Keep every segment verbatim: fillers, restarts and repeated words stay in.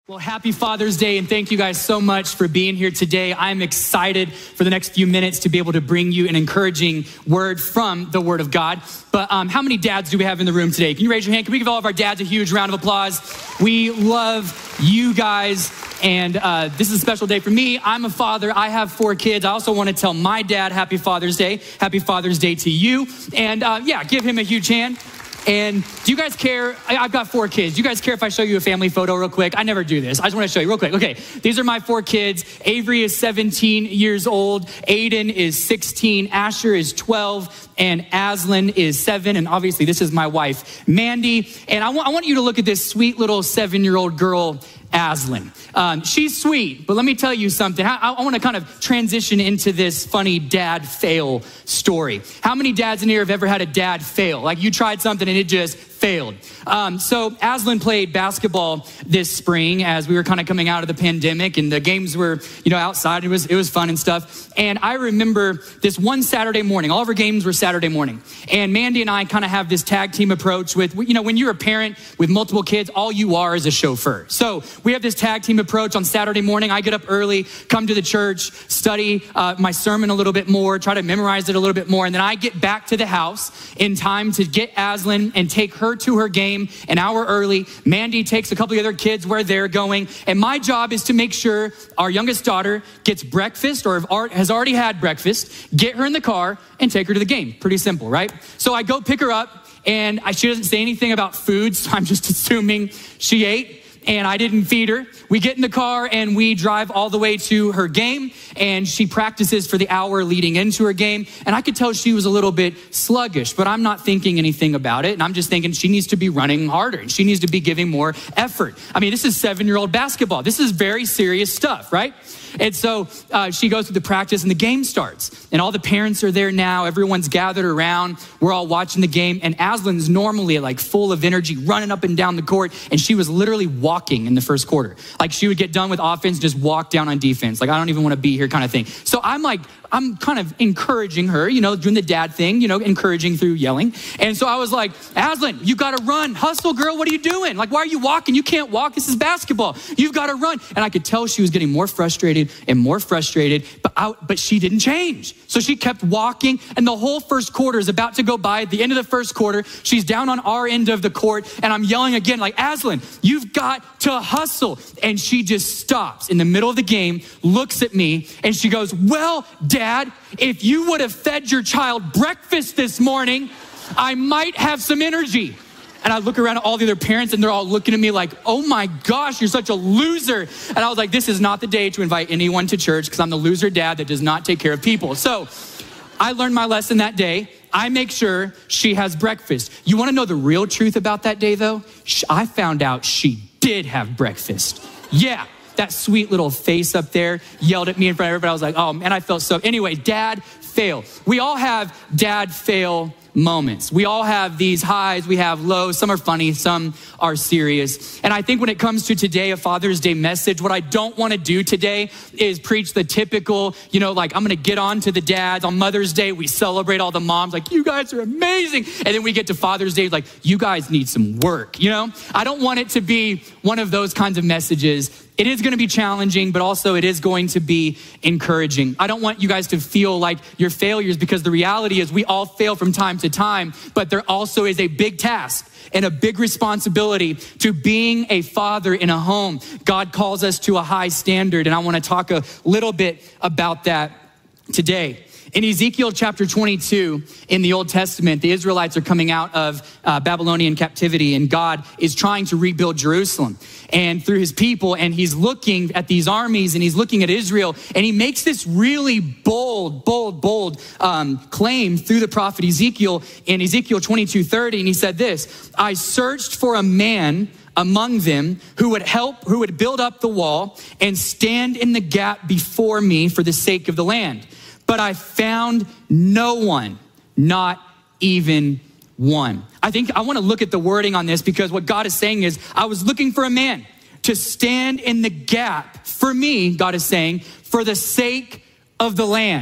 Well, happy Father's Day, and thank you guys so much for being here today. I'm excited for the next few minutes to be able to bring you an encouraging word from the Word of God. But um, how many dads do we have in the room today? Can you raise your hand? Can we give all of our dads a huge round of applause? We love you guys, and uh, this is a special day for me. I'm a father. I have four kids. I also want to tell my dad happy Father's Day. Happy Father's Day to you. And uh, yeah, give him a huge hand. And do you guys care? I, I've got four kids. Do you guys care if I show you a family photo real quick? I never do this. I just want to show you real quick. Okay, these are my four kids. Avery is seventeen years old. Aiden is sixteen. Asher is twelve. And Aslan is seven. And obviously this is my wife, Mandy. And I want, I want you to look at this sweet little seven-year-old girl, Aslan. Um, she's sweet, but let me tell you something. I, I want to kind of transition into this funny dad fail story. How many dads in here have ever had a dad fail? Like you tried something and it just failed. Um, so Aslan played basketball this spring as we were kind of coming out of the pandemic, and the games were, you know, outside. It was it was fun and stuff. And I remember this one Saturday morning. All of our games were Saturday morning, and Mandy and I kind of have this tag team approach with, you know, when you're a parent with multiple kids, all you are is a chauffeur. So we have this tag team approach on Saturday morning. I get up early, come to the church, study uh, my sermon a little bit more, try to memorize it a little bit more, and then I get back to the house in time to get Aslan and take her to her game an hour early. Mandy takes a couple of other kids where they're going, and my job is to make sure our youngest daughter gets breakfast or has already had breakfast, get her in the car, and take her to the game. Pretty simple, right? So I go pick her up, and I, she doesn't say anything about food, so I'm just assuming she ate. And I didn't feed her. We get in the car and we drive all the way to her game, and she practices for the hour leading into her game. And I could tell she was a little bit sluggish, but I'm not thinking anything about it. And I'm just thinking she needs to be running harder and she needs to be giving more effort. I mean, this is seven-year-old basketball. This is very serious stuff, right? And so uh, she goes through the practice and the game starts. And all the parents are there now. Everyone's gathered around. We're all watching the game. And Aslan's normally like full of energy, running up and down the court. And she was literally walking in the first quarter. Like she would get done with offense, just walk down on defense. Like, I don't even want to be here kind of thing. So I'm like, I'm kind of encouraging her, you know, doing the dad thing, you know, encouraging through yelling. And so I was like, Aslan, you got to run. Hustle, girl. What are you doing? Like, why are you walking? You can't walk. This is basketball. You've got to run. And I could tell she was getting more frustrated and more frustrated, but out, but she didn't change. So she kept walking, and the whole first quarter is about to go by. At the end of the first quarter, she's down on our end of the court, and I'm yelling again, like, Aslan, you've got to hustle. And she just stops in the middle of the game, looks at me, and she goes, well, Dad, if you would have fed your child breakfast this morning, I might have some energy. And I look around at all the other parents, and they're all looking at me like, oh my gosh, you're such a loser. And I was like, this is not the day to invite anyone to church, because I'm the loser dad that does not take care of people. So I learned my lesson that day. I make sure she has breakfast. You want to know the real truth about that day, though? I found out she did have breakfast. Yeah. That sweet little face up there yelled at me in front of everybody. I was like, oh, man, I felt so. Anyway, dad fail. We all have dad fail moments. We all have these highs, we have lows. Some are funny, some are serious. And I think when it comes to today, a Father's Day message, what I don't want to do today is preach the typical, you know, like I'm going to get on to the dads. On Mother's Day, we celebrate all the moms, like, you guys are amazing. And then we get to Father's Day, like, you guys need some work, you know? I don't want it to be one of those kinds of messages. It is going to be challenging, but also it is going to be encouraging. I don't want you guys to feel like you're failures, because the reality is we all fail from time to time, but there also is a big task and a big responsibility to being a father in a home. God calls us to a high standard, and I want to talk a little bit about that today. In Ezekiel chapter twenty-two, in the Old Testament, the Israelites are coming out of uh, Babylonian captivity, and God is trying to rebuild Jerusalem and through his people. And he's looking at these armies, and he's looking at Israel, and he makes this really bold, bold, bold um, claim through the prophet Ezekiel in Ezekiel twenty-two thirty. And he said this, I searched for a man among them who would help, who would build up the wall and stand in the gap before me for the sake of the land. But I found no one, not even one. I think I want to look at the wording on this, because what God is saying is, I was looking for a man to stand in the gap for me, God is saying, for the sake of the land. But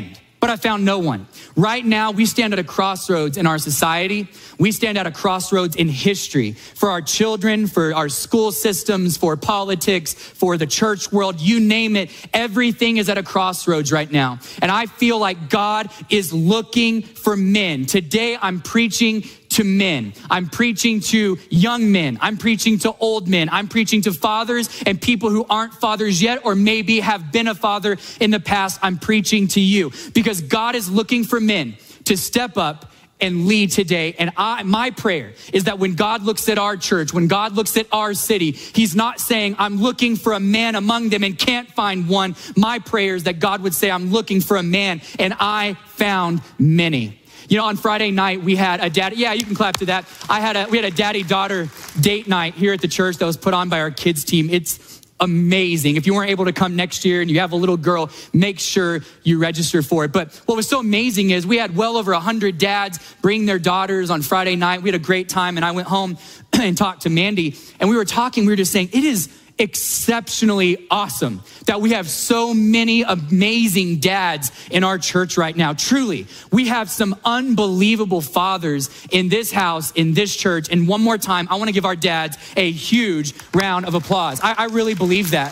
but I found no one. Right now, we stand at a crossroads in our society. We stand at a crossroads in history for our children, for our school systems, for politics, for the church world, you name it. Everything is at a crossroads right now. And I feel like God is looking for men. Today, I'm preaching to men. I'm preaching to young men. I'm preaching to old men. I'm preaching to fathers and people who aren't fathers yet, or maybe have been a father in the past. I'm preaching to you because God is looking for men to step up and lead today. And I, my prayer is that when God looks at our church, when God looks at our city, he's not saying, I'm looking for a man among them and can't find one. My prayer is that God would say, I'm looking for a man and I found many. You know, on Friday night, we had a daddy, yeah, you can clap to that. I had a, we had a daddy-daughter date night here at the church that was put on by our kids team. It's amazing. If you weren't able to come next year and you have a little girl, make sure you register for it. But what was so amazing is we had well over a hundred dads bring their daughters on Friday night. We had a great time, and I went home and talked to Mandy, and we were talking, we were just saying, it is exceptionally awesome that we have so many amazing dads in our church right now. Truly, we have some unbelievable fathers in this house, in this church. And one more time, I want to give our dads a huge round of applause. I, I really believe that.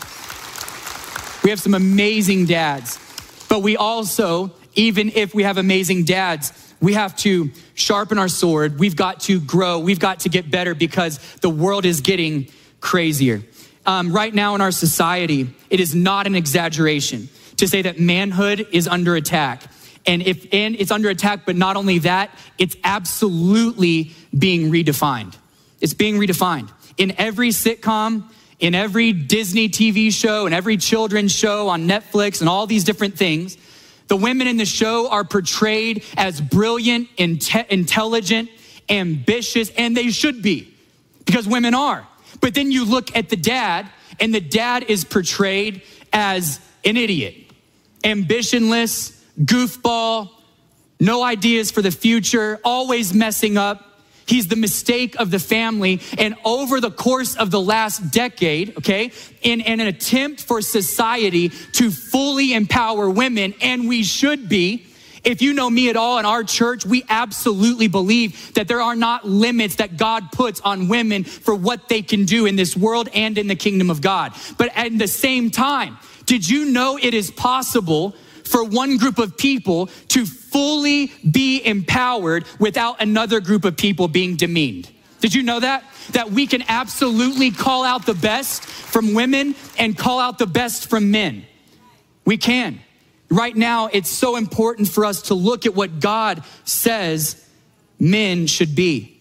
We have some amazing dads, but we also, even if we have amazing dads, we have to sharpen our sword. We've got to grow. We've got to get better because the world is getting crazier. Um, right now in our society, it is not an exaggeration to say that manhood is under attack. And if and it's under attack, but not only that, it's absolutely being redefined. It's being redefined. In every sitcom, in every Disney T V show, and every children's show on Netflix and all these different things, the women in the show are portrayed as brilliant, inte- intelligent, ambitious, and they should be, because women are. But then you look at the dad, and the dad is portrayed as an idiot, ambitionless, goofball, no ideas for the future, always messing up. He's the mistake of the family. And over the course of the last decade, okay, in, in an attempt for society to fully empower women, and we should be, if you know me at all in our church, we absolutely believe that there are not limits that God puts on women for what they can do in this world and in the kingdom of God. But at the same time, did you know it is possible for one group of people to fully be empowered without another group of people being demeaned? Did you know that? That we can absolutely call out the best from women and call out the best from men. We can. Right now, it's so important for us to look at what God says men should be.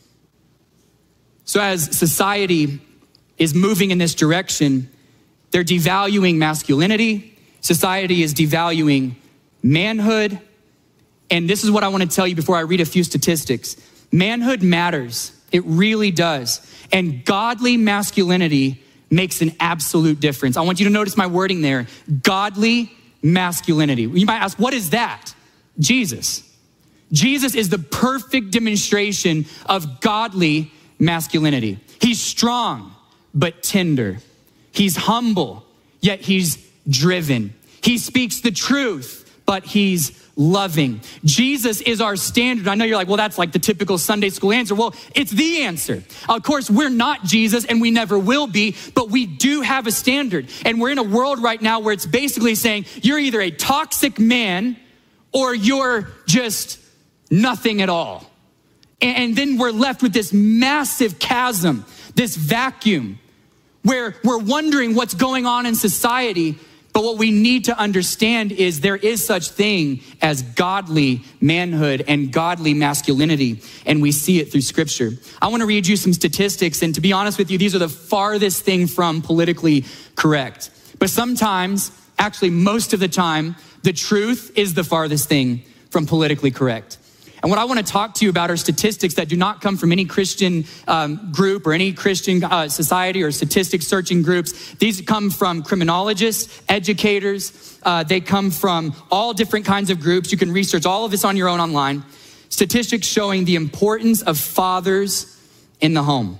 So as society is moving in this direction, they're devaluing masculinity. Society is devaluing manhood. And this is what I want to tell you before I read a few statistics. Manhood matters. It really does. And godly masculinity makes an absolute difference. I want you to notice my wording there. Godly masculinity. You might ask, what is that? Jesus. Jesus is the perfect demonstration of godly masculinity. He's strong, but tender. He's humble, yet he's driven. He speaks the truth, but he's loving. Jesus is our standard. I know you're like, well, that's like the typical Sunday school answer. Well, it's the answer. Of course, we're not Jesus and we never will be, but we do have a standard. And we're in a world right now where it's basically saying you're either a toxic man or you're just nothing at all. And then we're left with this massive chasm, this vacuum where we're wondering what's going on in society. But what we need to understand is there is such thing as godly manhood and godly masculinity, and we see it through scripture. I want to read you some statistics, and to be honest with you, these are the farthest thing from politically correct. But sometimes, actually most of the time, the truth is the farthest thing from politically correct. And what I want to talk to you about are statistics that do not come from any Christian um, group or any Christian uh, society or statistics searching groups. These come from criminologists, educators. Uh, they come from all different kinds of groups. You can research all of this on your own online. Statistics showing the importance of fathers in the home.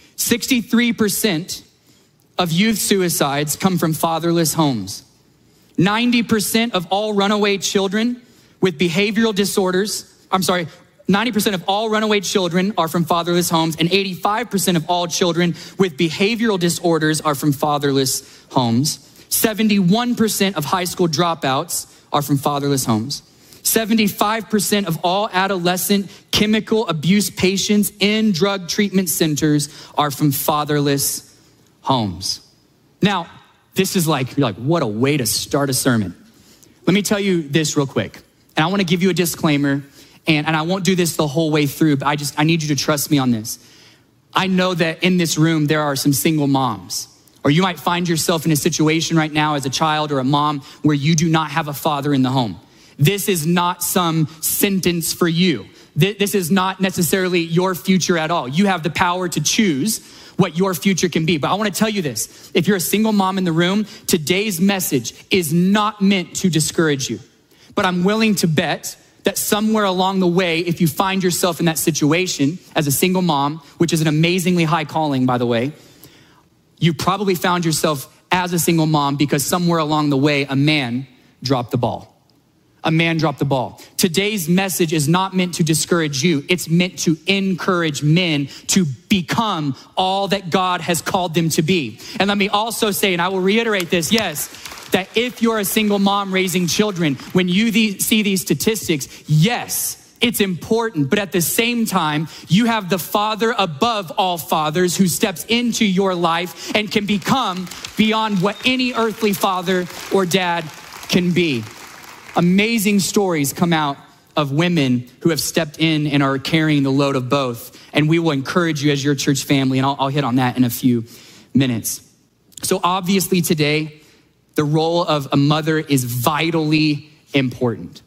sixty-three percent of youth suicides come from fatherless homes. ninety percent of all runaway children with behavioral disorders, I'm sorry, ninety percent of all runaway children are from fatherless homes, and eighty-five percent of all children with behavioral disorders are from fatherless homes. seventy-one percent of high school dropouts are from fatherless homes. seventy-five percent of all adolescent chemical abuse patients in drug treatment centers are from fatherless homes. Now, this is like, you're like, what a way to start a sermon. Let me tell you this real quick. And I want to give you a disclaimer, and, and I won't do this the whole way through, but I just, I need you to trust me on this. I know that in this room, there are some single moms, or you might find yourself in a situation right now as a child or a mom where you do not have a father in the home. This is not some sentence for you. This is not necessarily your future at all. You have the power to choose what your future can be. But I want to tell you this. If you're a single mom in the room, today's message is not meant to discourage you. But I'm willing to bet that somewhere along the way, if you find yourself in that situation as a single mom, which is an amazingly high calling, by the way, you probably found yourself as a single mom because somewhere along the way, a man dropped the ball. A man dropped the ball. Today's message is not meant to discourage you. It's meant to encourage men to become all that God has called them to be. And let me also say, and I will reiterate this, yes, that if you're a single mom raising children, when you the, see these statistics, yes, it's important. But at the same time, you have the Father above all fathers who steps into your life and can become beyond what any earthly father or dad can be. Amazing stories come out of women who have stepped in and are carrying the load of both. And we will encourage you as your church family, and I'll, I'll hit on that in a few minutes. So obviously today, the role of a mother is vitally important.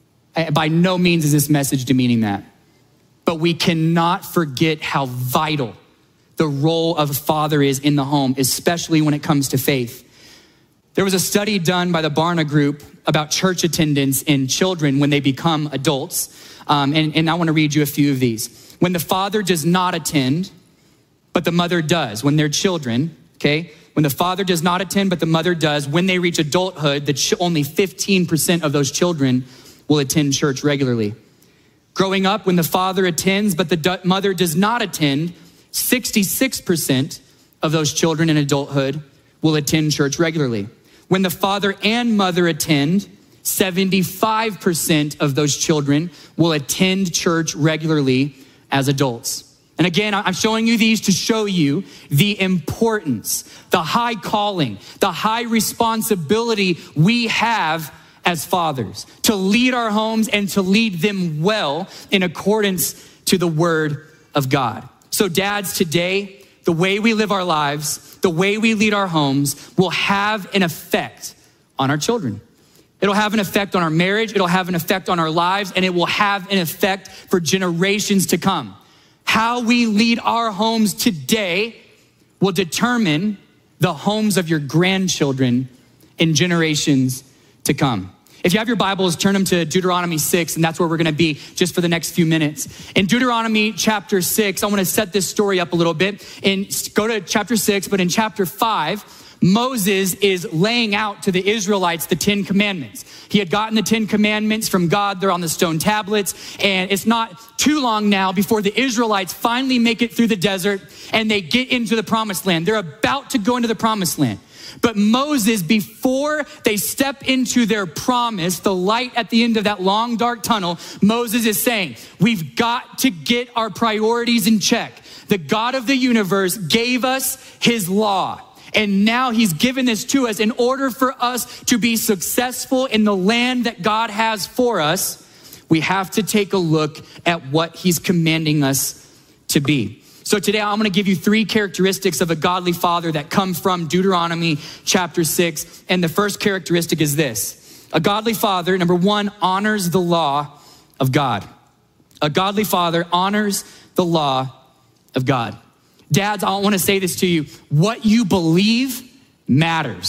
By no means is this message demeaning that. But we cannot forget how vital the role of a father is in the home, especially when it comes to faith. There was a study done by the Barna Group about church attendance in children when they become adults. Um, and, and I want to read you a few of these. When the father does not attend, but the mother does, when they're children, okay? When the father does not attend, but the mother does, when they reach adulthood, the ch- only fifteen percent of those children will attend church regularly. Growing up, when the father attends, but the do- mother does not attend, sixty-six percent of those children in adulthood will attend church regularly. When the father and mother attend, seventy-five percent of those children will attend church regularly as adults. And again, I'm showing you these to show you the importance, the high calling, the high responsibility we have as fathers to lead our homes and to lead them well in accordance to the word of God. So dads, today, the way we live our lives, the way we lead our homes will have an effect on our children. It'll have an effect on our marriage. It'll have an effect on our lives, and it will have an effect for generations to come. How we lead our homes today will determine the homes of your grandchildren in generations to come. If you have your Bibles, turn them to Deuteronomy six, and that's where we're gonna be just for the next few minutes. In Deuteronomy chapter six, I wanna set this story up a little bit. And go to chapter six, but in chapter five, Moses is laying out to the Israelites the Ten Commandments. He had gotten the Ten Commandments from God. They're on the stone tablets. And it's not too long now before the Israelites finally make it through the desert and they get into the promised land. They're about to go into the promised land. But Moses, before they step into their promise, the light at the end of that long, dark tunnel, Moses is saying, we've got to get our priorities in check. The God of the universe gave us his law. And now he's given this to us in order for us to be successful in the land that God has for us. We have to take a look at what he's commanding us to be. So today I'm gonna give you three characteristics of a godly father that come from Deuteronomy chapter six. And the first characteristic is this. A godly father, number one, honors the law of God. A godly father honors the law of God. Dads, I wanna say this to you. What you believe matters.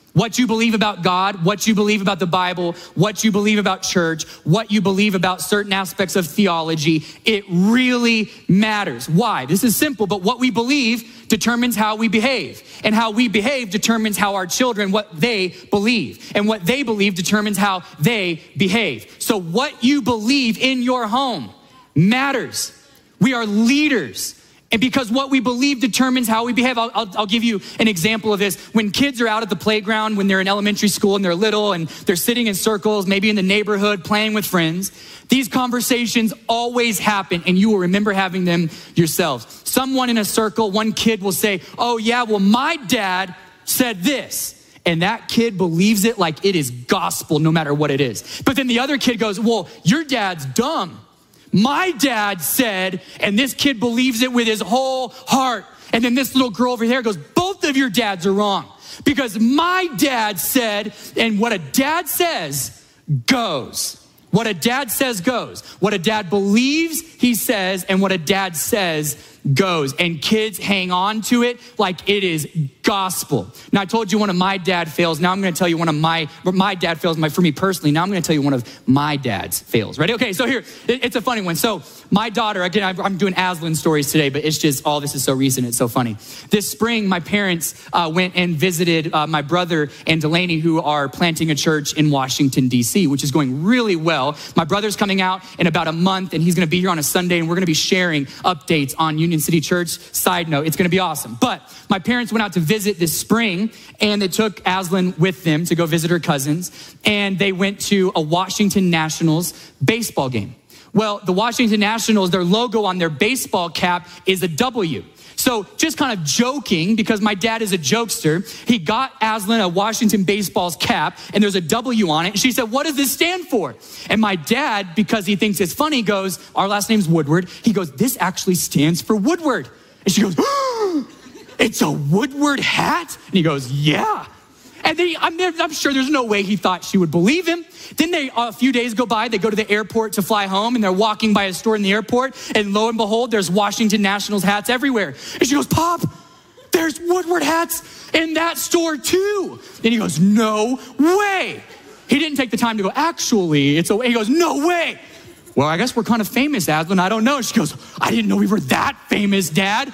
What you believe about God, what you believe about the Bible, what you believe about church, what you believe about certain aspects of theology, it really matters. Why? This is simple, but what we believe determines how we behave. And how we behave determines how our children, what they believe. And what they believe determines how they behave. So what you believe in your home matters. We are leaders. And because what we believe determines how we behave. I'll, I'll, I'll give you an example of this. When kids are out at the playground, when they're in elementary school and they're little and they're sitting in circles, maybe in the neighborhood, playing with friends, these conversations always happen and you will remember having them yourselves. Someone in a circle, one kid will say, oh yeah, well my dad said this. And that kid believes it like it is gospel no matter what it is. But then the other kid goes, well, your dad's dumb. My dad said, and this kid believes it with his whole heart. And then this little girl over here goes, both of your dads are wrong. Because my dad said, and what a dad says goes. What a dad says goes. What a dad believes, he says, and what a dad says goes. And kids hang on to it like it is gospel. Now I told you one of my dad fails. Now I'm going to tell you one of my, my dad fails my, for me personally. Now I'm going to tell you one of my dad's fails. Ready? Okay, so here, it, it's a funny one. So my daughter, again, I'm doing Aslan stories today, but it's just, all this is so recent. It's so funny. This spring, my parents uh, went and visited uh, my brother and Delaney, who are planting a church in Washington, D C, which is going really well. My brother's coming out in about a month and he's going to be here on a Sunday and we're going to be sharing updates on Union City Church. Side note, it's going to be awesome. But my parents went out to visit this spring and they took Aslan with them to go visit her cousins. And they went to a Washington Nationals baseball game. Well, the Washington Nationals, their logo on their baseball cap is a W. So just kind of joking, because my dad is a jokester, he got Aslan a Washington baseball's cap and there's a W on it. And she said, what does this stand for? And my dad, because he thinks it's funny, goes, our last name's Woodward. He goes, this actually stands for Woodward. And she goes, oh, it's a Woodward hat? And he goes, yeah. And then he, I'm, I'm sure there's no way he thought she would believe him. Then they, a few days go by, they go to the airport to fly home and they're walking by a store in the airport and lo and behold, there's Washington Nationals hats everywhere. And she goes, Pop, there's Woodward hats in that store too. And he goes, no way. He didn't take the time to go, actually, it's a way. He goes, no way. Well, I guess we're kind of famous, Aslan. I don't know. She goes, I didn't know we were that famous, Dad.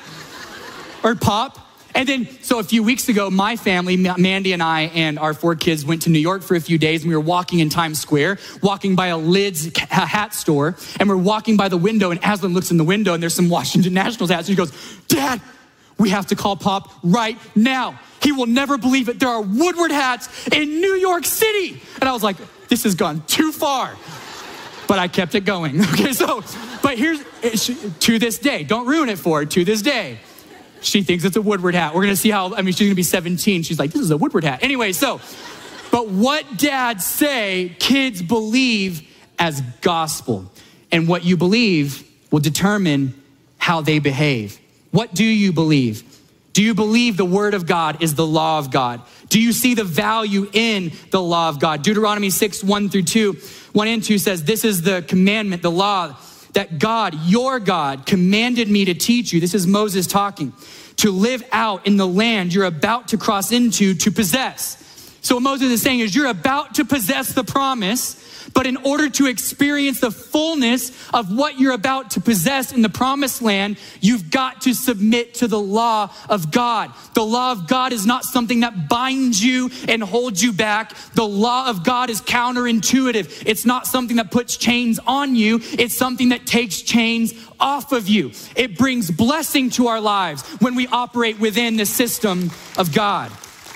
Or Pop. And then, so a few weeks ago, my family, Mandy and I and our four kids went to New York for a few days and we were walking in Times Square, walking by a Lids hat store, and we're walking by the window and Aslan looks in the window and there's some Washington Nationals hats and he goes, Dad, we have to call Pop right now. He will never believe it. There are Woodward hats in New York City. And I was like, this has gone too far. But I kept it going. Okay, so, but here's, to this day, don't ruin it for her, to this day. She thinks it's a Woodward hat. We're going to see how, I mean, she's going to be seventeen. She's like, this is a Woodward hat. Anyway, so, but what dads say, kids believe as gospel. And what you believe will determine how they behave. What do you believe? Do you believe the word of God is the law of God? Do you see the value in the law of God? Deuteronomy six, one through two, one and two says, this is the commandment, the law that God, your God, commanded me to teach you. This is Moses talking. To live out in the land you're about to cross into to possess. So what Moses is saying is you're about to possess the promise, but in order to experience the fullness of what you're about to possess in the promised land, you've got to submit to the law of God. The law of God is not something that binds you and holds you back. The law of God is counterintuitive. It's not something that puts chains on you. It's something that takes chains off of you. It brings blessing to our lives when we operate within the system of God.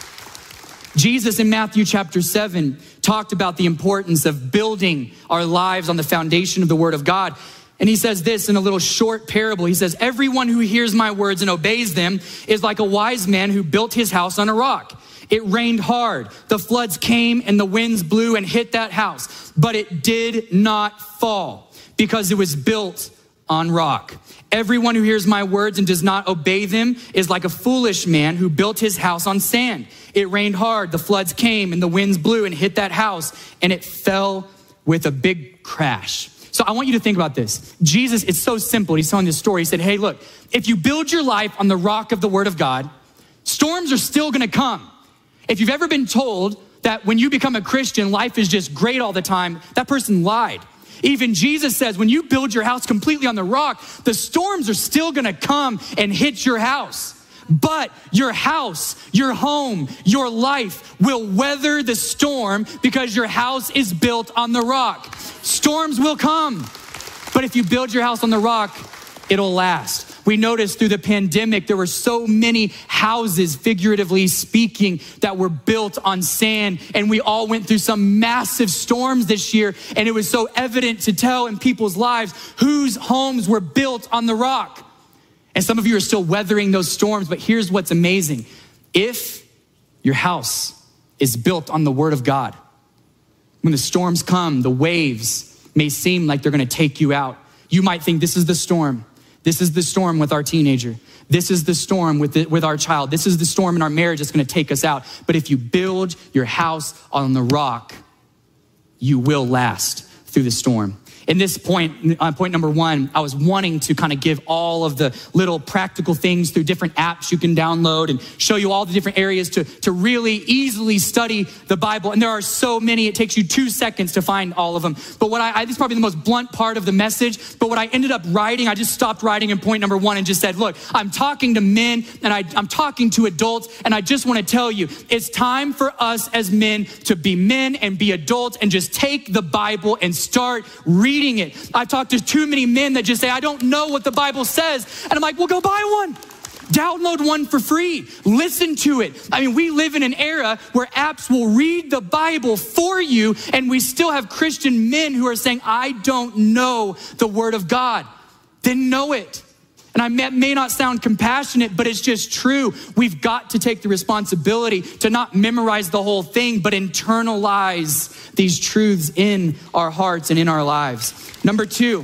Jesus in Matthew chapter seven talked about the importance of building our lives on the foundation of the word of God. And he says this in a little short parable. He says, everyone who hears my words and obeys them is like a wise man who built his house on a rock. It rained hard. The floods came and the winds blew and hit that house, but it did not fall because it was built on rock. Everyone who hears my words and does not obey them is like a foolish man who built his house on sand. It rained hard, the floods came, and the winds blew and hit that house, and it fell with a big crash. So I want you to think about this. Jesus, it's so simple. He's telling this story. He said, hey, look, if you build your life on the rock of the word of God, storms are still gonna come. If you've ever been told that when you become a Christian, life is just great all the time, that person lied. Even Jesus says, when you build your house completely on the rock, the storms are still gonna come and hit your house. But your house, your home, your life will weather the storm because your house is built on the rock. Storms will come, but if you build your house on the rock, it'll last. We noticed through the pandemic, there were so many houses, figuratively speaking, that were built on sand. And we all went through some massive storms this year. And it was so evident to tell in people's lives whose homes were built on the rock. And some of you are still weathering those storms. But here's what's amazing. If your house is built on the word of God, when the storms come, the waves may seem like they're going to take you out. You might think this is the storm. This is the storm with our teenager. This is the storm with the, with our child. This is the storm in our marriage that's going to take us out. But if you build your house on the rock, you will last through the storm. In this point, uh, point number one, I was wanting to kind of give all of the little practical things through different apps you can download and show you all the different areas to, to really easily study the Bible. And there are so many, it takes you two seconds to find all of them. But what I, I this is probably the most blunt part of the message, but what I ended up writing, I just stopped writing in point number one and just said, look, I'm talking to men and I, I'm talking to adults, and I just want to tell you, it's time for us as men to be men and be adults and just take the Bible and start reading it. I've talked to too many men that just say, I don't know what the Bible says. And I'm like, well, go buy one. Download one for free. Listen to it. I mean, we live in an era where apps will read the Bible for you, and we still have Christian men who are saying, I don't know the word of God. Then know it. And I may, may not sound compassionate, but it's just true. We've got to take the responsibility to not memorize the whole thing, but internalize these truths in our hearts and in our lives. Number two,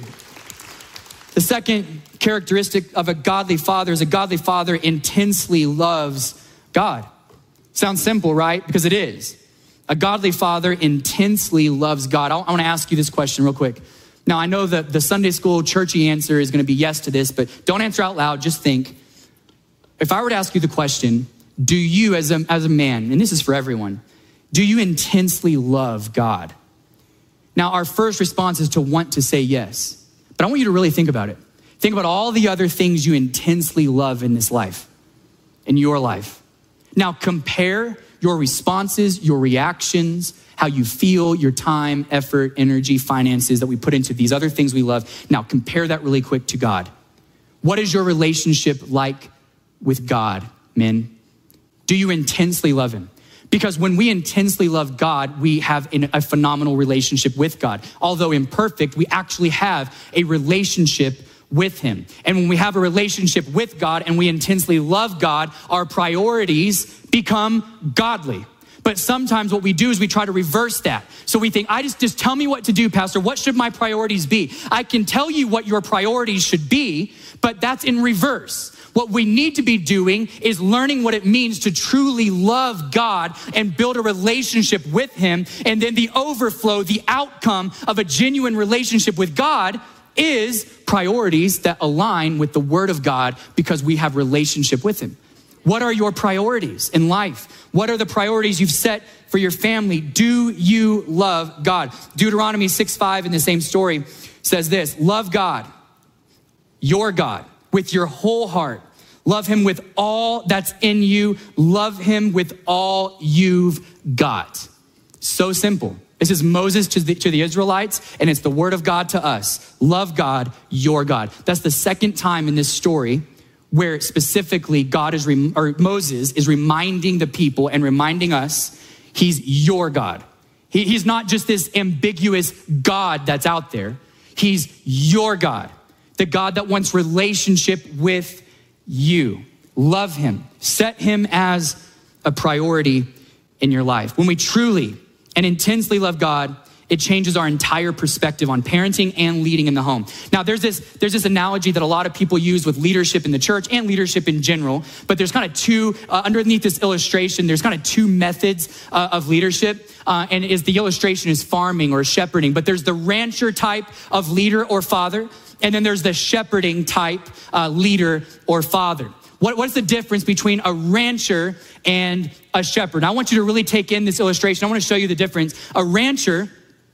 the second characteristic of a godly father is a godly father intensely loves God. Sounds simple, right? Because it is. A godly father intensely loves God. I, I want to ask you this question real quick. Now, I know that the Sunday school churchy answer is going to be yes to this, but don't answer out loud. Just think. If I were to ask you the question, do you as a, as a man, and this is for everyone, do you intensely love God? Now, our first response is to want to say yes, but I want you to really think about it. Think about all the other things you intensely love in this life, in your life. Now, compare your responses, your reactions, how you feel, your time, effort, energy, finances that we put into these other things we love. Now compare that really quick to God. What is your relationship like with God, men? Do you intensely love him? Because when we intensely love God, we have a phenomenal relationship with God. Although imperfect, we actually have a relationship with him. And when we have a relationship with God and we intensely love God, our priorities become godly. But sometimes what we do is we try to reverse that. So we think, I just, just tell me what to do, Pastor. What should my priorities be? I can tell you what your priorities should be, but that's in reverse. What we need to be doing is learning what it means to truly love God and build a relationship with him. And then the overflow, the outcome of a genuine relationship with God is priorities that align with the word of God because we have relationship with him. What are your priorities in life? What are the priorities you've set for your family? Do you love God? Deuteronomy six five in the same story says this, love God, your God, with your whole heart. Love him with all that's in you. Love him with all you've got. So simple. This is Moses to the, to the Israelites, and it's the word of God to us. Love God, your God. That's the second time in this story where specifically God is, rem- or Moses is reminding the people and reminding us, he's your God. He, he's not just this ambiguous God that's out there. He's your God, the God that wants relationship with you. Love him. Set him as a priority in your life. When we truly and intensely love God, it changes our entire perspective on parenting and leading in the home. Now, there's this there's this analogy that a lot of people use with leadership in the church and leadership in general, but there's kind of two, uh, underneath this illustration, there's kind of two methods uh, of leadership, uh, and is the illustration is farming or shepherding, but there's the rancher type of leader or father, and then there's the shepherding type uh, leader or father. What, what's the difference between a rancher and a shepherd? Now, I want you to really take in this illustration. I want to show you the difference. A rancher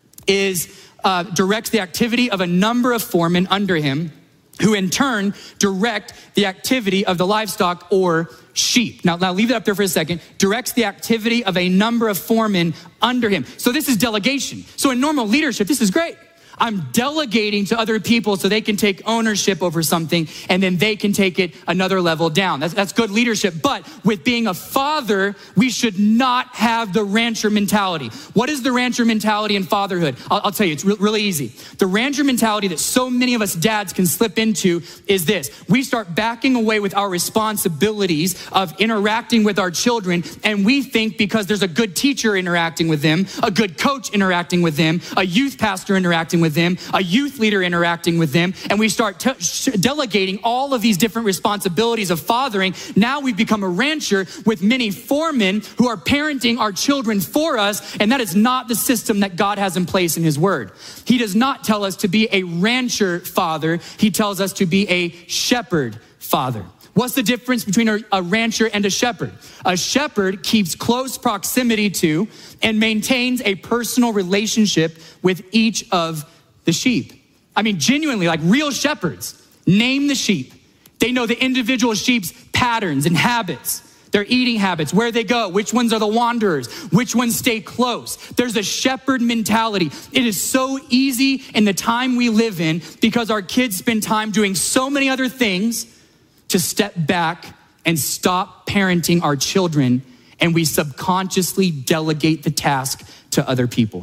is uh, directs the activity of a number of foremen under him, who in turn direct the activity of the livestock or sheep. Now, now leave that up there for a second. Directs the activity of a number of foremen under him. So this is delegation. So in normal leadership, this is great. I'm delegating to other people so they can take ownership over something, and then they can take it another level down. That's, that's good leadership. But with being a father, we should not have the rancher mentality. What is the rancher mentality in fatherhood? I'll, I'll tell you, it's re- really easy. The rancher mentality that so many of us dads can slip into is this. We start backing away with our responsibilities of interacting with our children, and we think because there's a good teacher interacting with them, a good coach interacting with them, a youth pastor interacting with them, a youth leader interacting with them, and we start t- sh- delegating all of these different responsibilities of fathering. Now we've become a rancher with many foremen who are parenting our children for us, and that is not the system that God has in place in his word. He does not tell us to be a rancher father. He tells us to be a shepherd father. What's the difference between a, a rancher and a shepherd? A shepherd keeps close proximity to and maintains a personal relationship with each of the sheep. I mean, genuinely, like real shepherds name the sheep. They know the individual sheep's patterns and habits, their eating habits, where they go, which ones are the wanderers, which ones stay close. There's a shepherd mentality. It is so easy in the time we live in because our kids spend time doing so many other things to step back and stop parenting our children, and we subconsciously delegate the task to other people.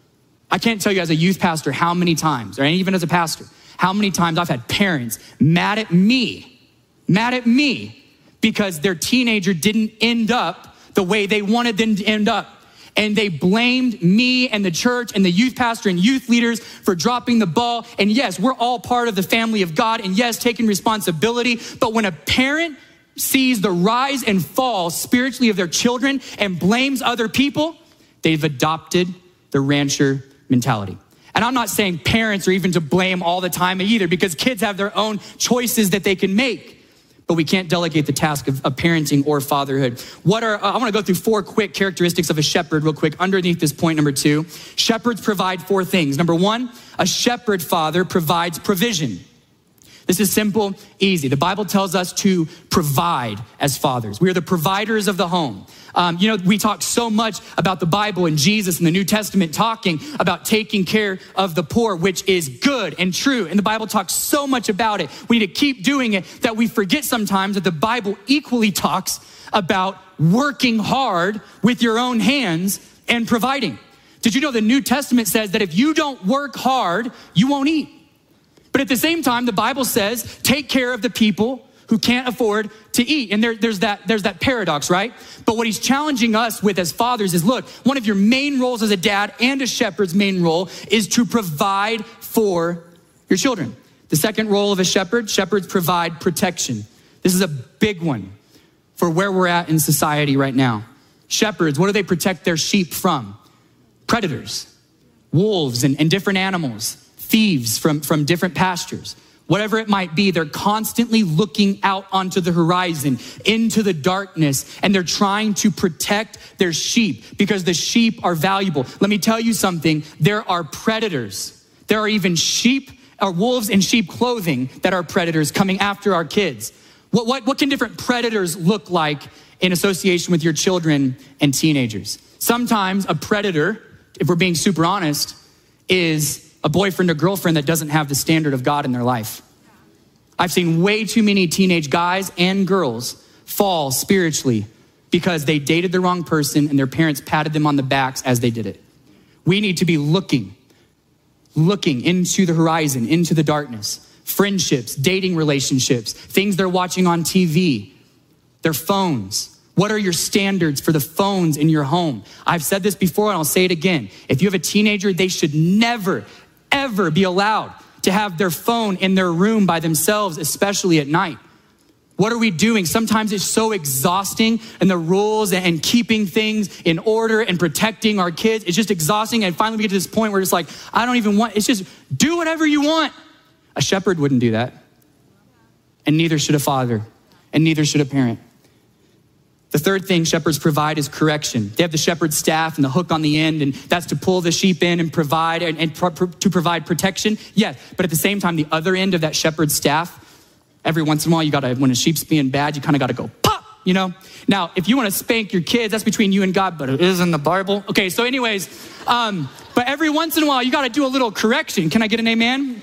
I can't tell you as a youth pastor how many times, or even as a pastor, how many times I've had parents mad at me, mad at me because their teenager didn't end up the way they wanted them to end up. And they blamed me and the church and the youth pastor and youth leaders for dropping the ball. And yes, we're all part of the family of God, and yes, taking responsibility. But when a parent sees the rise and fall spiritually of their children and blames other people, they've adopted the rancher mentality. And I'm not saying parents are even to blame all the time either, because kids have their own choices that they can make. But we can't delegate the task of, of parenting or fatherhood. What are, uh, I wanna go through four quick characteristics of a shepherd real quick underneath this point number two. Shepherds provide four things. Number one, a shepherd father provides provision. This is simple, easy. The Bible tells us to provide as fathers. We are the providers of the home. Um, you know, we talk so much about the Bible and Jesus and the New Testament talking about taking care of the poor, which is good and true. And the Bible talks so much about it. We need to keep doing it that we forget sometimes that the Bible equally talks about working hard with your own hands and providing. Did you know the New Testament says that if you don't work hard, you won't eat? But at the same time, the Bible says, take care of the people who can't afford to eat. And there, there's that there's that paradox, right? But what he's challenging us with as fathers is, look, one of your main roles as a dad and a shepherd's main role is to provide for your children. The second role of a shepherd, shepherds provide protection. This is a big one for where we're at in society right now. Shepherds, what do they protect their sheep from? Predators, wolves and, and different animals. Thieves from, from different pastures, whatever it might be, they're constantly looking out onto the horizon, into the darkness, and they're trying to protect their sheep because the sheep are valuable. Let me tell you something, there are predators. There are even sheep or wolves in sheep clothing that are predators coming after our kids. What, what, what can different predators look like in association with your children and teenagers? Sometimes a predator, if we're being super honest, is a boyfriend or girlfriend that doesn't have the standard of God in their life. I've seen way too many teenage guys and girls fall spiritually because they dated the wrong person and their parents patted them on the backs as they did it. We need to be looking, looking into the horizon, into the darkness. Friendships, dating relationships, things they're watching on T V, their phones. What are your standards for the phones in your home? I've said this before and I'll say it again. If you have a teenager, they should never, ever be allowed to have their phone in their room by themselves, especially at night. What are we doing? Sometimes it's so exhausting, and the rules and keeping things in order and protecting our kids, it's just exhausting. And finally we get to this point where it's like, I don't even want, it's just do whatever you want. A shepherd wouldn't do that. And neither should a father. and neither should a parent. The third thing shepherds provide is correction. They have the shepherd's staff and the hook on the end, and that's to pull the sheep in and provide and, and pro- pro- to provide protection. Yes, but at the same time, the other end of that shepherd's staff, every once in a while, you gotta, when a sheep's being bad, you kind of gotta go pop, you know? Now, if you wanna spank your kids, that's between you and God, but it is in the Bible. Okay, so anyways, um, but every once in a while, you gotta do a little correction. Can I get an amen?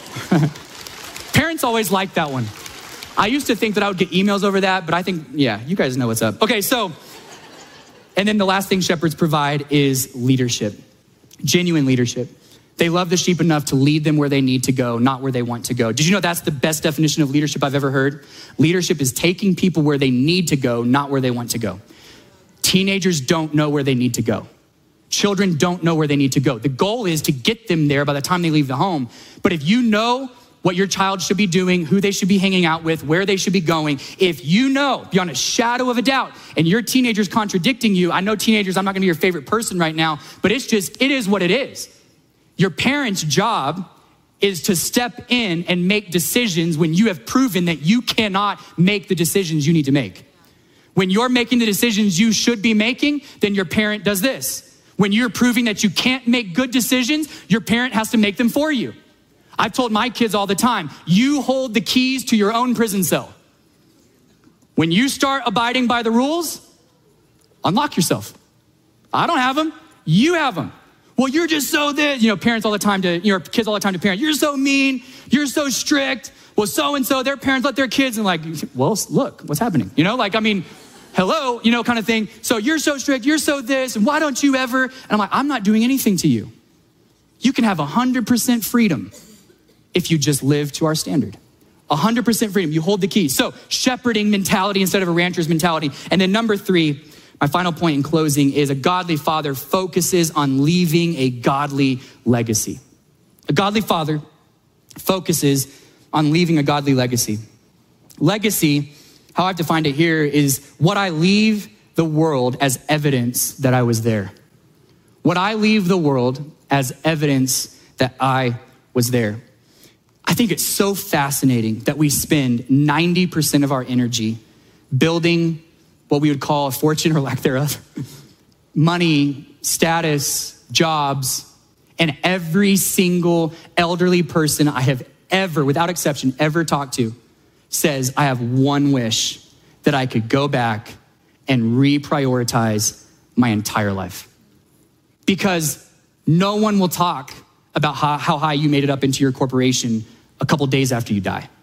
Parents always like that one. I used to think that I would get emails over that, but I think, yeah, you guys know what's up. Okay, so, and then the last thing shepherds provide is leadership, genuine leadership. They love the sheep enough to lead them where they need to go, not where they want to go. Did you know that's the best definition of leadership I've ever heard? Leadership is taking people where they need to go, not where they want to go. Teenagers don't know where they need to go. Children don't know where they need to go. The goal is to get them there by the time they leave the home. But if you know what your child should be doing, who they should be hanging out with, where they should be going, if you know beyond a shadow of a doubt, and your teenager's contradicting you, I know teenagers, I'm not gonna be your favorite person right now, but it's just, it is what it is. Your parent's job is to step in and make decisions when you have proven that you cannot make the decisions you need to make. When you're making the decisions you should be making, then your parent does this. When you're proving that you can't make good decisions, your parent has to make them for you. I've told my kids all the time, you hold the keys to your own prison cell. When you start abiding by the rules, unlock yourself. I don't have them, you have them. Well, you're just so this, you know, parents all the time to, you know, kids all the time to parents, you're so mean, you're so strict. Well, so-and-so, their parents let their kids, and like, well, look, what's happening? You know, like, I mean, hello, you know, kind of thing. So you're so strict, you're so this, and why don't you ever? And I'm like, I'm not doing anything to you. You can have one hundred percent freedom if you just live to our standard. one hundred percent freedom, you hold the keys. So shepherding mentality instead of a rancher's mentality. And then number three, my final point in closing is a godly father focuses on leaving a godly legacy. A godly father focuses on leaving a godly legacy. Legacy, how I've defined it here, is what I leave the world as evidence that I was there. What I leave the world as evidence that I was there. I think it's so fascinating that we spend ninety percent of our energy building what we would call a fortune or lack thereof, money, status, jobs, and every single elderly person I have ever, without exception, ever talked to says, I have one wish, that I could go back and reprioritize my entire life. Because no one will talk about how, how high you made it up into your corporation a couple days after you die.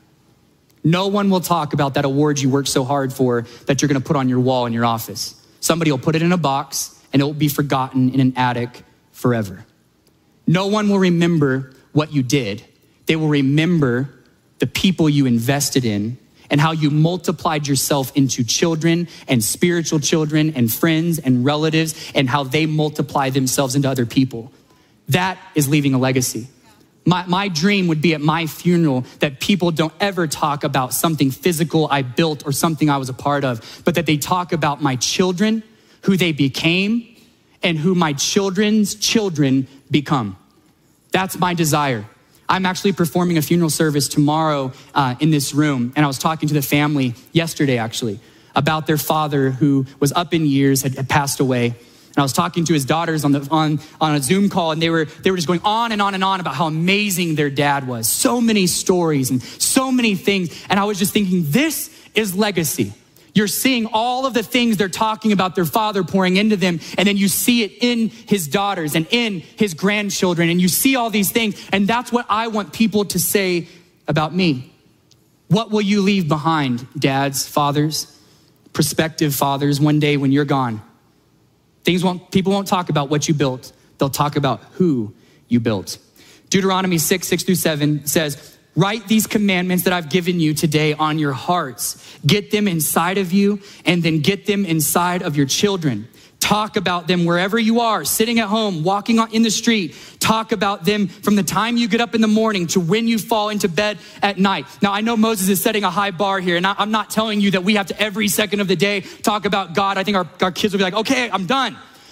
No one will talk about that award you worked so hard for that you're gonna put on your wall in your office. Somebody will put it in a box and it will be forgotten in an attic forever. No one will remember what you did. They will remember the people you invested in and how you multiplied yourself into children and spiritual children and friends and relatives and how they multiply themselves into other people. That is leaving a legacy. My, my dream would be at my funeral that people don't ever talk about something physical I built or something I was a part of, but that they talk about my children, who they became, and who my children's children become. That's my desire. I'm actually performing a funeral service tomorrow uh, in this room, and I was talking to the family yesterday actually about their father who was up in years, had, had passed away. And I was talking to his daughters on the on, on a Zoom call, and they were they were just going on and on and on about how amazing their dad was. So many stories and so many things. And I was just thinking, this is legacy. You're seeing all of the things they're talking about their father pouring into them, and then you see it in his daughters and in his grandchildren, and you see all these things, and that's what I want people to say about me. What will you leave behind, dads, fathers, prospective fathers, one day when you're gone? Things won't, people won't talk about what you built. They'll talk about who you built. Deuteronomy six, six through seven says, write these commandments that I've given you today on your hearts. Get them inside of you, and then get them inside of your children. Talk about them wherever you are, sitting at home, walking in the street. Talk about them from the time you get up in the morning to when you fall into bed at night. Now, I know Moses is setting a high bar here, and I'm not telling you that we have to every second of the day talk about God. I think our, our kids will be like, okay, I'm done.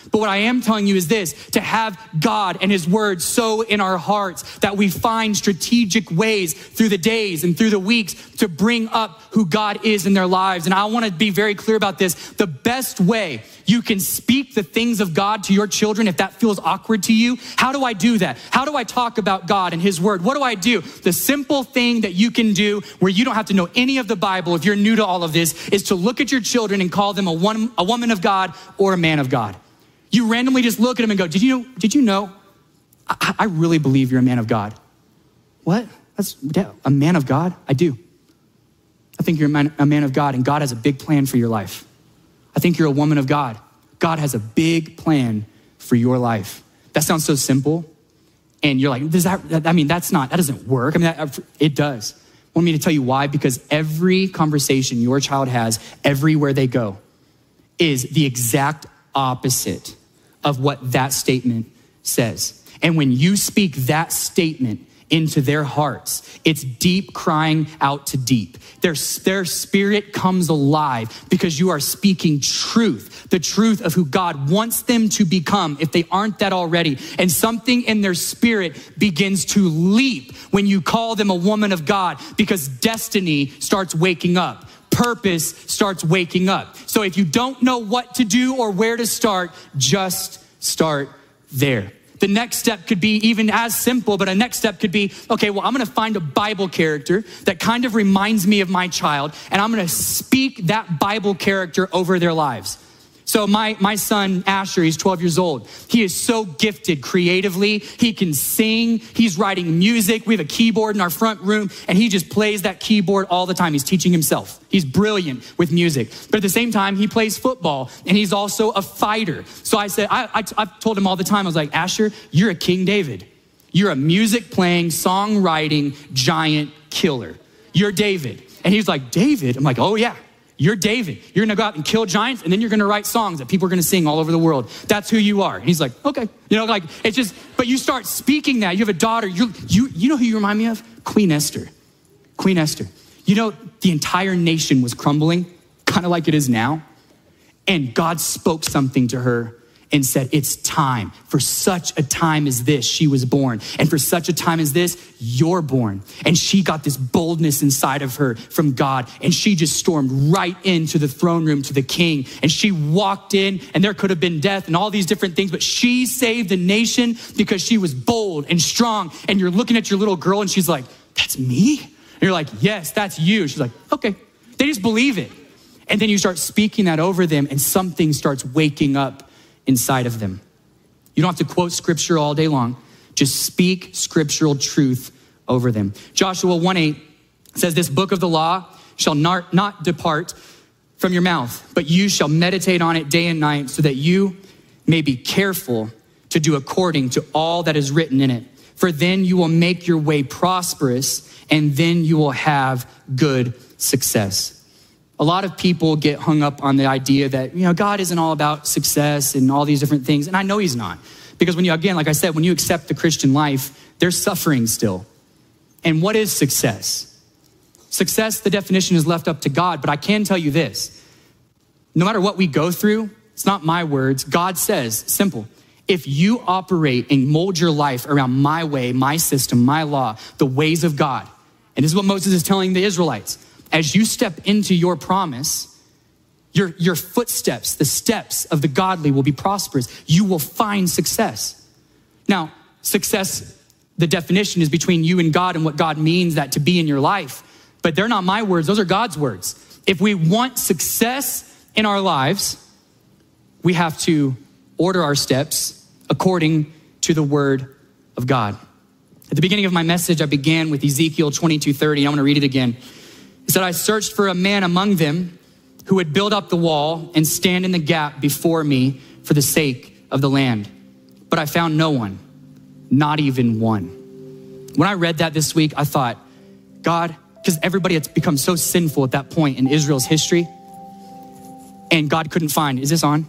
But what I am telling you is this, to have God and his word so in our hearts that we find strategic ways through the days and through the weeks to bring up who God is in their lives. And I want to be very clear about this. The best way you can speak the things of God to your children, if that feels awkward to you, how do I do that? How do I talk about God and his word? What do I do? The simple thing that you can do where you don't have to know any of the Bible if you're new to all of this is to look at your children and call them a, one, a woman of God or a man of God. You randomly just look at them and go, did you know, did you know, I, I really believe you're a man of God. What? That's a man of God? I do. I think you're a man, a man of God, and God has a big plan for your life. I think you're a woman of God. God has a big plan for your life. That sounds so simple. And you're like, does that, I mean, that's not, that doesn't work. I mean, that, it does. Want me to tell you why? Because every conversation your child has, everywhere they go, is the exact opposite of what that statement says. And when you speak that statement into their hearts, it's deep crying out to deep. Their, their spirit comes alive because you are speaking truth, the truth of who God wants them to become if they aren't that already. And something in their spirit begins to leap when you call them a woman of God, because destiny starts waking up. Purpose starts waking up. So if you don't know what to do or where to start, just start there. The next step could be even as simple, but a next step could be, okay, well, I'm gonna find a Bible character that kind of reminds me of my child, and I'm gonna speak that Bible character over their lives. So my, my son, Asher, he's twelve years old. He is so gifted creatively. He can sing. He's writing music. We have a keyboard in our front room, and he just plays that keyboard all the time. He's teaching himself. He's brilliant with music. But at the same time, he plays football, and he's also a fighter. So I said, I, I, I've told him all the time, I was like, Asher, you're a King David. You're a music-playing, songwriting, giant killer. You're David. And he's like, David? I'm like, oh yeah. You're David. You're gonna go out and kill giants, and then you're gonna write songs that people are gonna sing all over the world. That's who you are. And he's like, okay. You know, like, it's just, but you start speaking that. You have a daughter. You you you know who you remind me of? Queen Esther. Queen Esther. You know, the entire nation was crumbling, kind of like it is now. And God spoke something to her and said, it's time. For such a time as this, she was born. And for such a time as this, you're born. And she got this boldness inside of her from God. And she just stormed right into the throne room to the king. And she walked in, and there could have been death and all these different things, but she saved the nation because she was bold and strong. And you're looking at your little girl, and she's like, that's me? And you're like, yes, that's you. She's like, okay. They just believe it. And then you start speaking that over them, and something starts waking up inside of them. You don't have to quote scripture all day long. Just speak scriptural truth over them. Joshua one eight says, this book of the law shall not, not depart from your mouth, but you shall meditate on it day and night, so that you may be careful to do according to all that is written in it. For then you will make your way prosperous, and then you will have good success. A lot of people get hung up on the idea that, you know, God isn't all about success and all these different things. And I know he's not. Because when you, again, like I said, when you accept the Christian life, there's suffering still. And what is success? Success, the definition is left up to God. But I can tell you this, no matter what we go through, it's not my words. God says, simple, if you operate and mold your life around my way, my system, my law, the ways of God, and this is what Moses is telling the Israelites, as you step into your promise, your, your footsteps, the steps of the godly will be prosperous. You will find success. Now, success, the definition is between you and God and what God means that to be in your life. But they're not my words, those are God's words. If we want success in our lives, we have to order our steps according to the word of God. At the beginning of my message, I began with Ezekiel twenty-two thirty. I'm gonna read it again. It said, I searched for a man among them who would build up the wall and stand in the gap before me for the sake of the land. But I found no one, not even one. When I read that this week, I thought, God, because everybody had become so sinful at that point in Israel's history, and God couldn't find, is this on?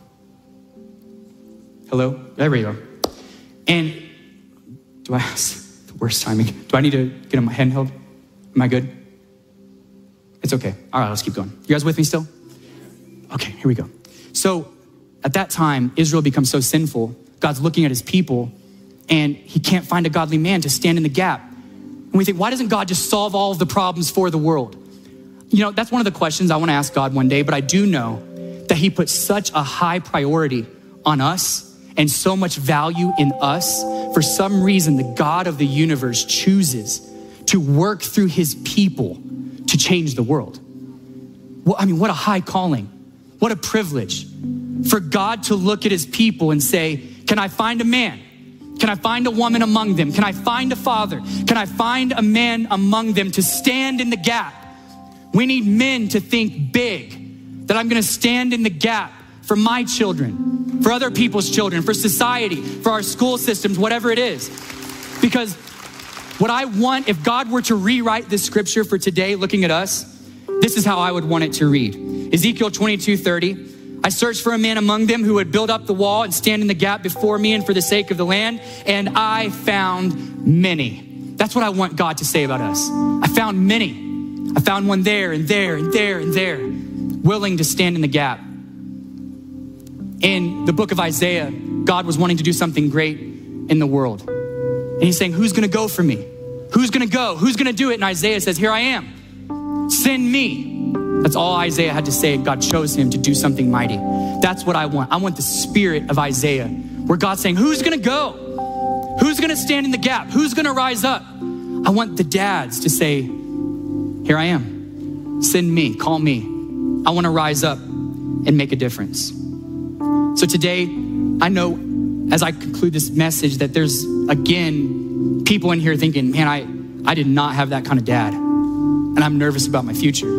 Hello? There we go. And do I, the worst timing. Do I need to get my handheld? Am I good? It's okay. All right, let's keep going. You guys with me still? Okay, here we go. So At that time, Israel becomes so sinful. God's looking at his people and he can't find a godly man to stand in the gap. And we think, why doesn't God just solve all of the problems for the world? You know, that's one of the questions I want to ask God one day, but I do know that he puts such a high priority on us and so much value in us. For some reason, the God of the universe chooses to work through his people to change the world. Well, I mean, what a high calling. What a privilege for God to look at his people and say, can I find a man? Can I find a woman among them? Can I find a father? Can I find a man among them to stand in the gap? We need men to think big, that I'm gonna stand in the gap for my children, for other people's children, for society, for our school systems, whatever it is. Because what I want, if God were to rewrite this scripture for today, looking at us, this is how I would want it to read. Ezekiel twenty-two thirty, I searched for a man among them who would build up the wall and stand in the gap before me and for the sake of the land, and I found many. That's what I want God to say about us. I found many. I found one there and there and there and there, willing to stand in the gap. In the book of Isaiah, God was wanting to do something great in the world. And he's saying, who's gonna go for me? Who's gonna go? Who's gonna do it? And Isaiah says, here I am, send me. That's all Isaiah had to say, and God chose him to do something mighty. That's what I want. I want the spirit of Isaiah, where God's saying, who's gonna go? Who's gonna stand in the gap? Who's gonna rise up? I want the dads to say, here I am, send me, call me. I wanna rise up and make a difference. So today, I know as I conclude this message that there's, again, people in here thinking, man, I, I did not have that kind of dad, and I'm nervous about my future.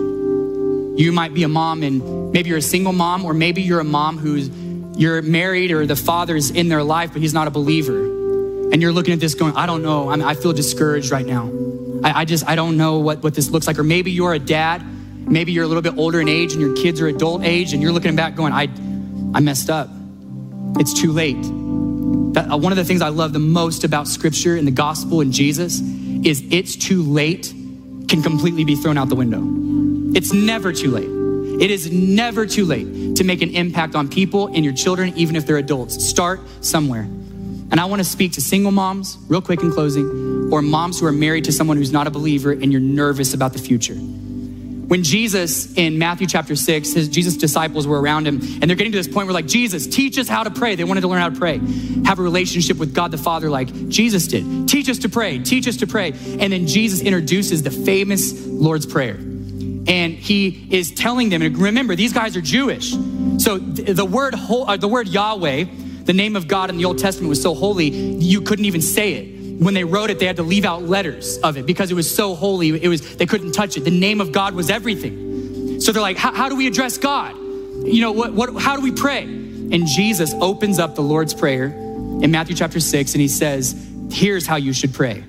You might be a mom, and maybe you're a single mom, or maybe you're a mom who's, you're married, or the father's in their life, but he's not a believer. And you're looking at this going, I don't know, I mean, I feel discouraged right now. I, I just, I don't know what, what this looks like. Or maybe you're a dad, maybe you're a little bit older in age and your kids are adult age, and you're looking back going, I, I messed up. It's too late. That, uh, one of the things I love the most about scripture and the gospel and Jesus is it's too late can completely be thrown out the window. It's never too late. It is never too late to make an impact on people and your children, even if they're adults. Start somewhere. And I want to speak to single moms, real quick in closing, or moms who are married to someone who's not a believer and you're nervous about the future. When Jesus, in Matthew chapter six, his Jesus' disciples were around him, and they're getting to this point where like, Jesus, teach us how to pray. They wanted to learn how to pray, have a relationship with God the Father like Jesus did. Teach us to pray, teach us to pray. And then Jesus introduces the famous Lord's Prayer. And he is telling them, and remember, these guys are Jewish. So the word, uh, the word Yahweh, the name of God in the Old Testament, was so holy, you couldn't even say it. When they wrote it, they had to leave out letters of it because it was so holy. It was, they couldn't touch it. The name of God was everything. So they're like, how do we address God? You know, what, what, how do we pray? And Jesus opens up the Lord's Prayer in Matthew chapter six, and he says, here's how you should pray.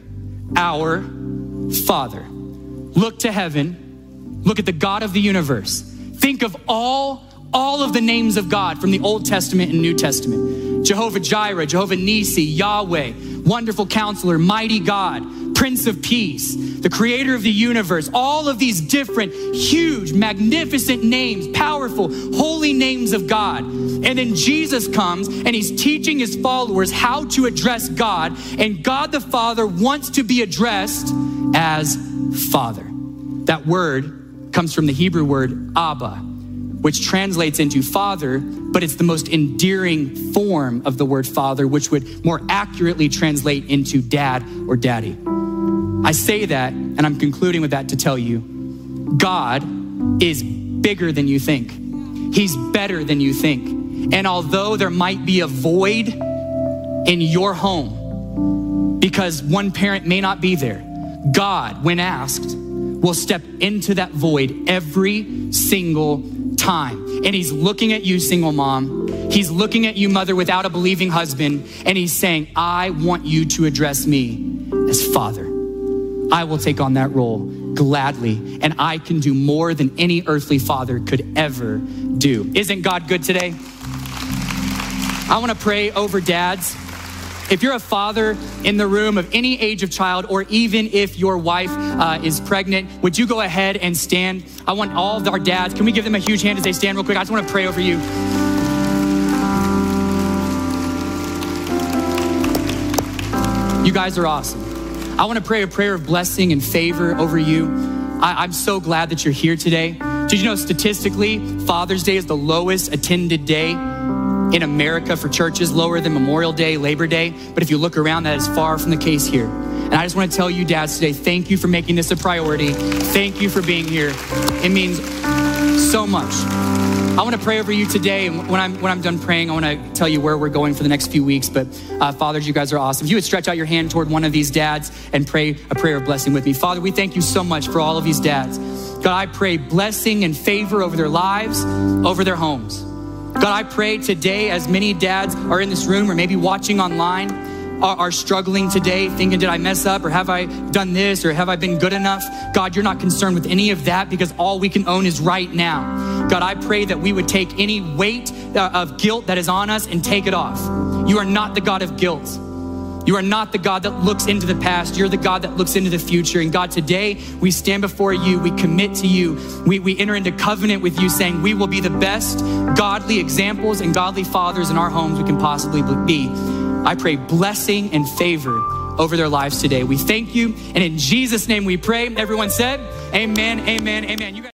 Our Father, look to heaven, look at the God of the universe. Think of all, all of the names of God from the Old Testament and New Testament. Jehovah Jireh, Jehovah Nisi, Yahweh, Wonderful Counselor, Mighty God, Prince of Peace, the Creator of the universe. All of these different, huge, magnificent names, powerful, holy names of God. And then Jesus comes and he's teaching his followers how to address God. And God the Father wants to be addressed as Father. That word comes from the Hebrew word Abba, which translates into father, but it's the most endearing form of the word father, which would more accurately translate into dad or daddy. I say that, and I'm concluding with that to tell you, God is bigger than you think. He's better than you think. And although there might be a void in your home because one parent may not be there, God, when asked, will step into that void every single time. And he's looking at you, single mom. He's looking at you, mother without a believing husband. And he's saying, I want you to address me as Father. I will take on that role gladly. And I can do more than any earthly father could ever do. Isn't God good today? I want to pray over dads. If you're a father in the room of any age of child, or even if your wife uh, is pregnant, would you go ahead and stand? I want all of our dads, can we give them a huge hand as they stand real quick? I just want to pray over you. You guys are awesome. I want to pray a prayer of blessing and favor over you. I, I'm so glad that you're here today. Did you know statistically, Father's Day is the lowest attended day in America for churches, lower than Memorial Day, Labor Day. But if you look around, that is far from the case here. And I just want to tell you, dads, today, thank you for making this a priority. Thank you for being here. It means so much. I want to pray over you today, and when I'm when I'm done praying, I want to tell you where we're going for the next few weeks. But uh, fathers, you guys are awesome. If you would stretch out your hand toward one of these dads and pray a prayer of blessing with me. Father, we thank you so much for all of these dads. God, I pray blessing and favor over their lives, over their homes. God, I pray today, as many dads are in this room or maybe watching online, are, are struggling today, thinking, did I mess up, or have I done this, or have I been good enough? God, you're not concerned with any of that, because all we can own is right now. God, I pray that we would take any weight of guilt that is on us and take it off. You are not the God of guilt. You are not the God that looks into the past. You're the God that looks into the future. And God, today we stand before you. We commit to you. We, we enter into covenant with you, saying we will be the best godly examples and godly fathers in our homes we can possibly be. I pray blessing and favor over their lives today. We thank you. And in Jesus' name we pray. Everyone said, amen, amen, amen. You guys